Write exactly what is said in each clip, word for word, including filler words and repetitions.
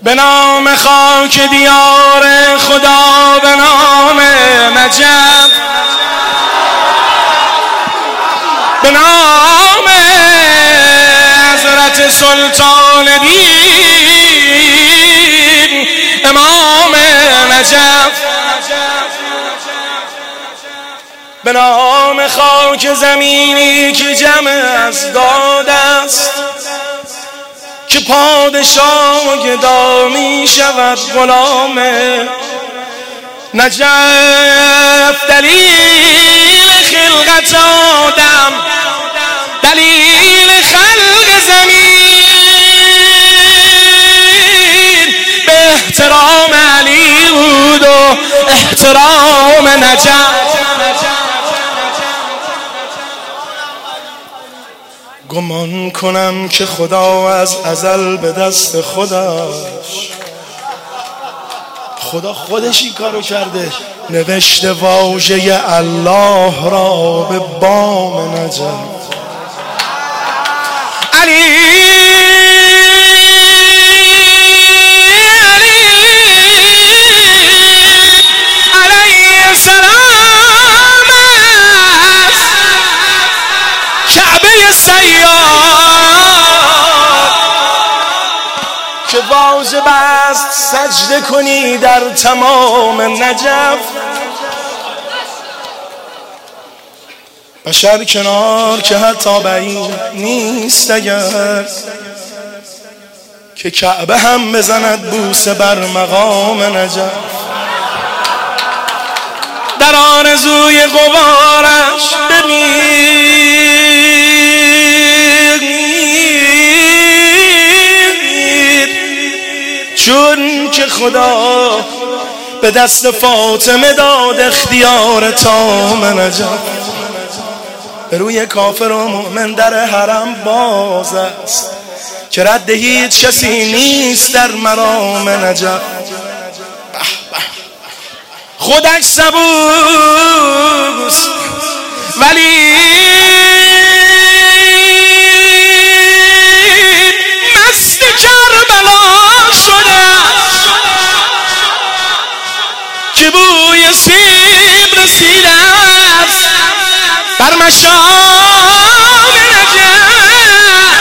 به نام خاک دیار خدا، به نام نجف، به نام حضرت سلطان دین امام نجف، به نام خاک زمینی که جمع از داد است، که پادشاه و گدا می شود غلام نجف. دلیل خلقت آدم، دلیل خلق زمین، به احترام علی بود و احترام نجف. گمان کنم که خدا از ازل به دست خودش، خدا خودش این کارو کرده، نوشته واژه الله را به بام نجف. علی که واجب است سجده کنی در تمام نجف. بشر کنار که حتی بعید نیست اگر که کعبه هم بزند بوسه بر مقام نجف. در آرزوی غبارش ببین چون که خدا به دست فاطمه داد اختیار تام نجف. به روی کافر و مؤمن در حرم باز است، که رد هیچ کسی نیست در مرام نجف. خودش سبوست ولی مست کربلا شده، که بوی سیب رسیده است بر مشام نجف.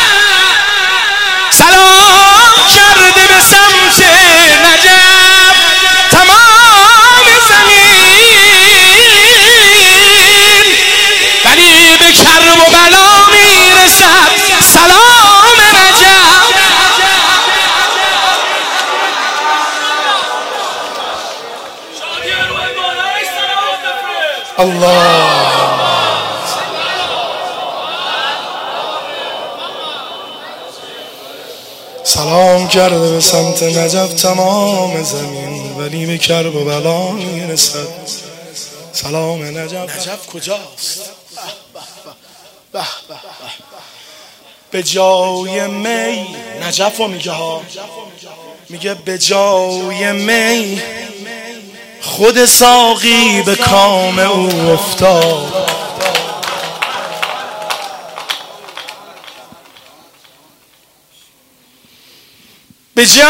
سلام کرده به سمت نجف تمام زمین، ولی به کرب و بلا میرسد سلام نجف. الله سلام کرده به سمت نجف تمام زمین، ولی به کرب و بلا میرسد سلام نجف. نجف کجاست؟ به به به، به جای می نجف رو میگه ها، میگه به جای می خود ساقی به کام او افتاد. به جای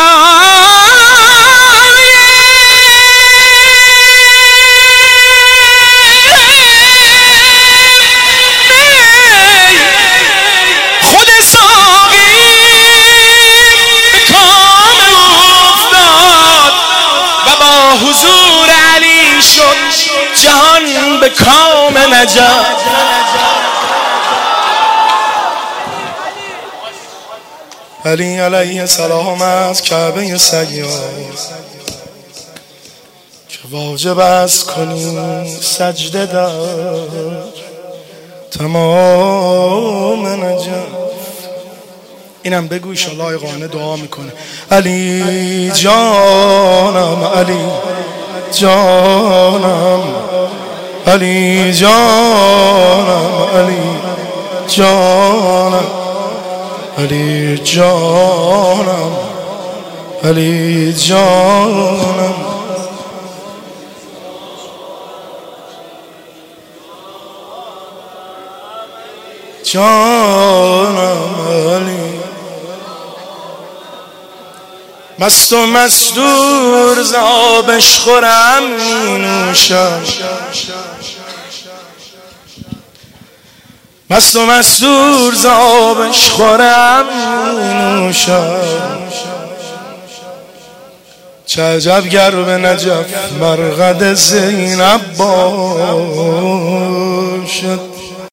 خود ساقی به کام او افتاد و با حضور علی شد جهان به کام نجف. علی علیه السلام از کعبه سیار که واجب است کنی سجده در تمام نجف. اینم بگو ایشالله آقایانه دعا میکنه. علی جانم، علی جانم، علی جانم، علی جانم، علی جانم، علی جانم. جانم علی مست و مستور ز آبش خورم می نوشم، مست و مستور ز آبش خورم می نوشم. چه عجب گر به نجف مرقد زینب باشد،